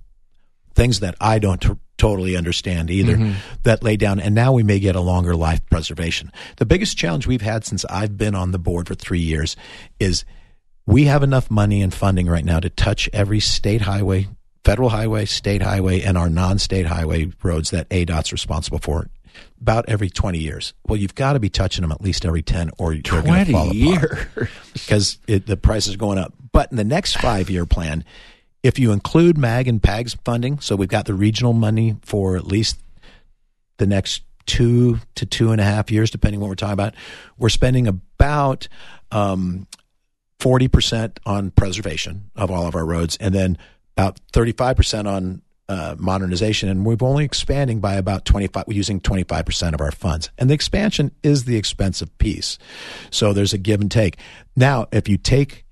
things that I don't t- totally understand either, mm-hmm. that lay down. And now we may get a longer life preservation. The biggest challenge we've had since I've been on the board for three years is we have enough money and funding right now to touch every state highway, federal highway, state highway, and our non-state highway roads that A D O T's responsible for about every twenty years. Well, you've got to be touching them at least every ten or you're going to fall apart. years. Because it, the price is going up. But in the next five-year plan, if you include M A G and P A G's funding, so we've got the regional money for at least the next two to two and a half years, depending on what we're talking about, we're spending about um, forty percent on preservation of all of our roads and then about thirty-five percent on Uh, modernization, and we're only expanding by about twenty-five, using twenty-five percent of our funds. And the expansion is the expensive piece. So there's a give and take. Now, if you take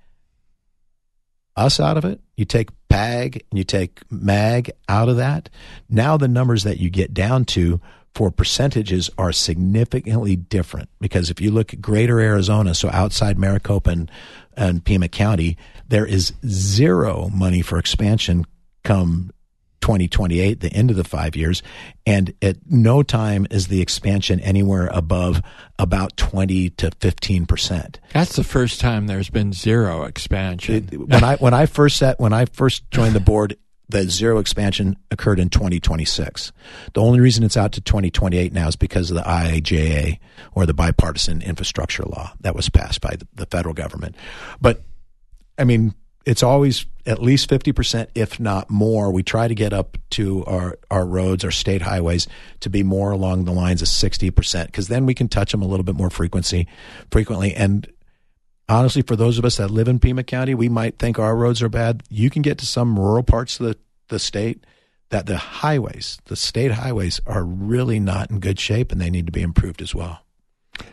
us out of it, you take P A G and you take M A G out of that, now the numbers that you get down to for percentages are significantly different. Because if you look at greater Arizona, so outside Maricopa and, and Pima County, there is zero money for expansion come twenty twenty-eight, the end of the five years, and at no time is the expansion anywhere above about twenty to fifteen percent. That's the first time there's been zero expansion. It, when I when I first set when I first joined the board, the zero expansion occurred in twenty twenty-six. The only reason it's out to twenty twenty-eight now is because of the I I J A, or the bipartisan infrastructure law that was passed by the, the federal government. But I mean, it's always at least fifty percent, if not more. We try to get up to our, our roads, our state highways, to be more along the lines of sixty percent, because then we can touch them a little bit more frequency, frequently. And honestly, for those of us that live in Pima County, we might think our roads are bad. You can get to some rural parts of the, the state that the highways, the state highways, are really not in good shape, and they need to be improved as well.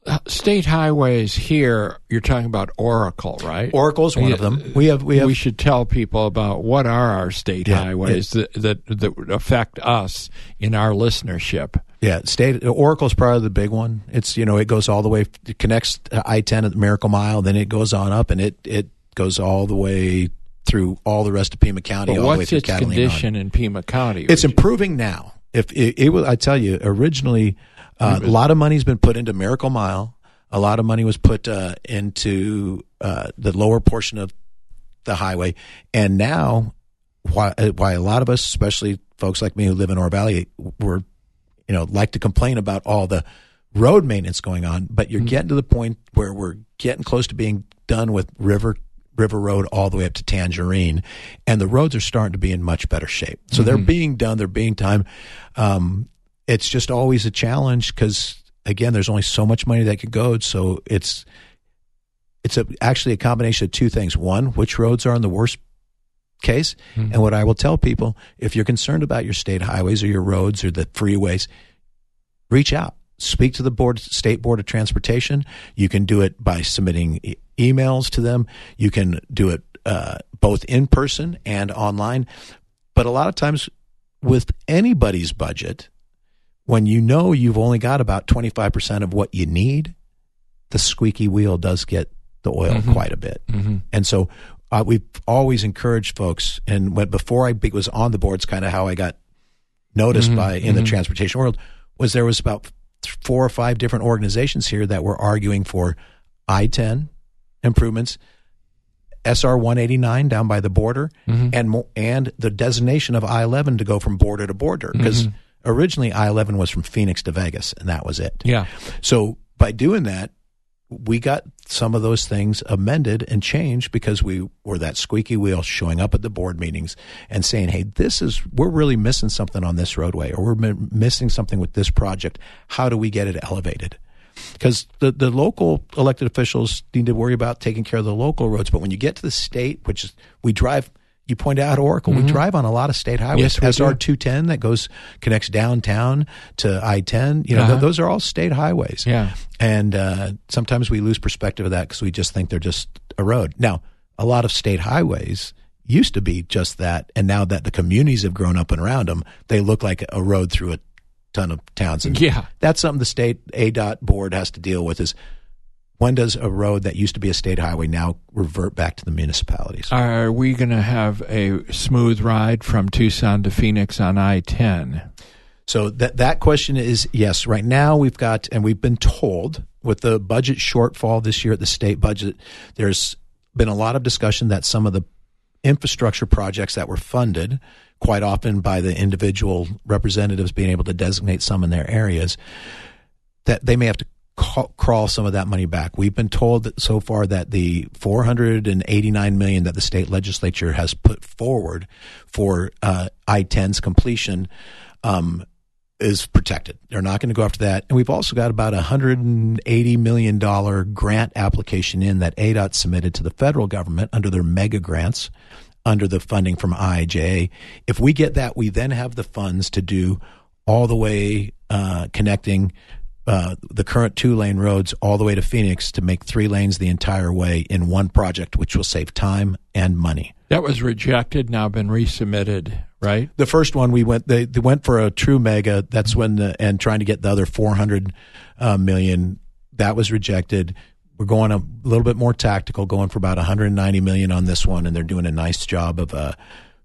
state highways here, you're talking about Oracle, right? Oracle's one yeah, of them. We have, we have. We should tell people about what are our state yeah, highways that, that that affect us in our listenership. Yeah, state Oracle's probably the big one. It's, you know, it goes all the way, it connects I ten at the Miracle Mile, then it goes on up, and it it goes all the way through all the rest of Pima County. But all what's the way its Catalina condition on. in Pima County? It's improving now. If it, it was, I tell you, originally uh, a lot of money's been put into Miracle Mile. A lot of money was put uh, into uh, the lower portion of the highway, and now, why, why a lot of us, especially folks like me who live in Oro Valley, were, you know, like to complain about all the road maintenance going on. But you're mm-hmm. getting to the point where we're getting close to being done with River River Road all the way up to Tangerine, and the roads are starting to be in much better shape. So mm-hmm. they're being done. They're being timed. Um, it's just always a challenge because, again, there's only so much money that could go. So it's it's a, actually a combination of two things. One, which roads are in the worst case? Mm-hmm. And what I will tell people, if you're concerned about your state highways or your roads or the freeways, reach out. Speak to the board, State Board of Transportation. You can do it by submitting e- emails to them. You can do it uh, both in person and online. But a lot of times with anybody's budget, when you know you've only got about twenty-five percent of what you need, the squeaky wheel does get the oil mm-hmm. quite a bit. Mm-hmm. And so uh, we've always encouraged folks, and when, before I was on the board, it's kind of how I got noticed mm-hmm. by in mm-hmm. the transportation world, was there was about four or five different organizations here that were arguing for I ten improvements, S R one eighty-nine down by the border, mm-hmm. and and the designation of I eleven to go from border to border, because mm-hmm. originally I eleven was from Phoenix to Vegas, and that was it. Yeah. So by doing that, we got some of those things amended and changed because we were that squeaky wheel showing up at the board meetings and saying, hey, this is, we're really missing something on this roadway, or we're m- missing something with this project. How do we get it elevated? Because the, the local elected officials need to worry about taking care of the local roads. But when you get to the state, which is, we drive, you pointed out Oracle, mm-hmm. we drive on a lot of state highways. Yes, S R two ten that goes, connects downtown to I ten. You know, uh-huh. th- those are all state highways. Yeah. And uh, sometimes we lose perspective of that because we just think they're just a road. Now, a lot of state highways used to be just that. And now that the communities have grown up and around them, they look like a road through a ton of towns. And yeah. that's something the state A D O T board has to deal with, is when does a road that used to be a state highway now revert back to the municipalities? Are we going to have a smooth ride from Tucson to Phoenix on I ten? So that that question is yes. Right now we've got, and we've been told with the budget shortfall this year at the state budget, there's been a lot of discussion that some of the infrastructure projects that were funded, quite often by the individual representatives being able to designate some in their areas, that they may have to ca- crawl some of that money back. We've been told that so far that the four hundred eighty-nine million dollars that the state legislature has put forward for uh, I ten's completion um, is protected. They're not going to go after that. And we've also got about a one hundred eighty million dollars grant application in that A D O T submitted to the federal government under their mega grants, under the funding from I I J A. If we get that, we then have the funds to do all the way uh, connecting uh, the current two-lane roads all the way to Phoenix to make three lanes the entire way in one project, which will save time and money. That was rejected, now been resubmitted, right? The first one we went, they, they went for a true mega. That's when the, and trying to get the other four hundred uh, million, that was rejected. We're going a little bit more tactical, going for about one hundred ninety million on this one, and they're doing a nice job of uh,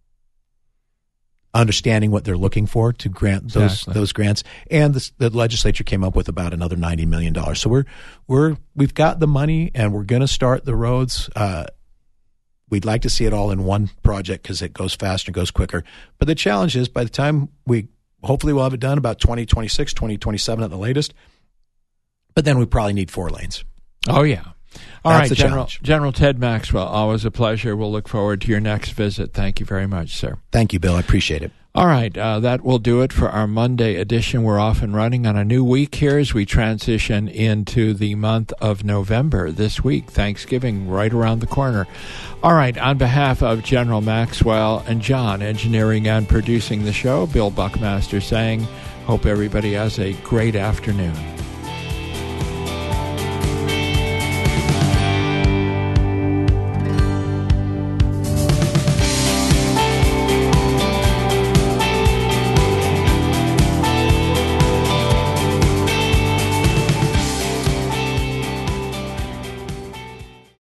understanding what they're looking for to grant those exactly. those grants. And the, the legislature came up with about another ninety million dollars. So we're we're we've got the money, and we're going to start the roads. Uh, we'd like to see it all in one project because it goes faster, goes quicker. But the challenge is, by the time we hopefully we'll have it done about twenty twenty-six, twenty twenty-seven at the latest. But then we probably need four lanes. Oh, yeah. All That's right, General, challenge. General Ted Maxwell, always a pleasure. We'll look forward to your next visit. Thank you very much, sir. Thank you, Bill. I appreciate it. All right, uh, that will do it for our Monday edition. We're off and running on a new week here as we transition into the month of November this week. Thanksgiving right around the corner. All right, on behalf of General Maxwell and John, engineering and producing the show, Bill Buckmaster saying, hope everybody has a great afternoon.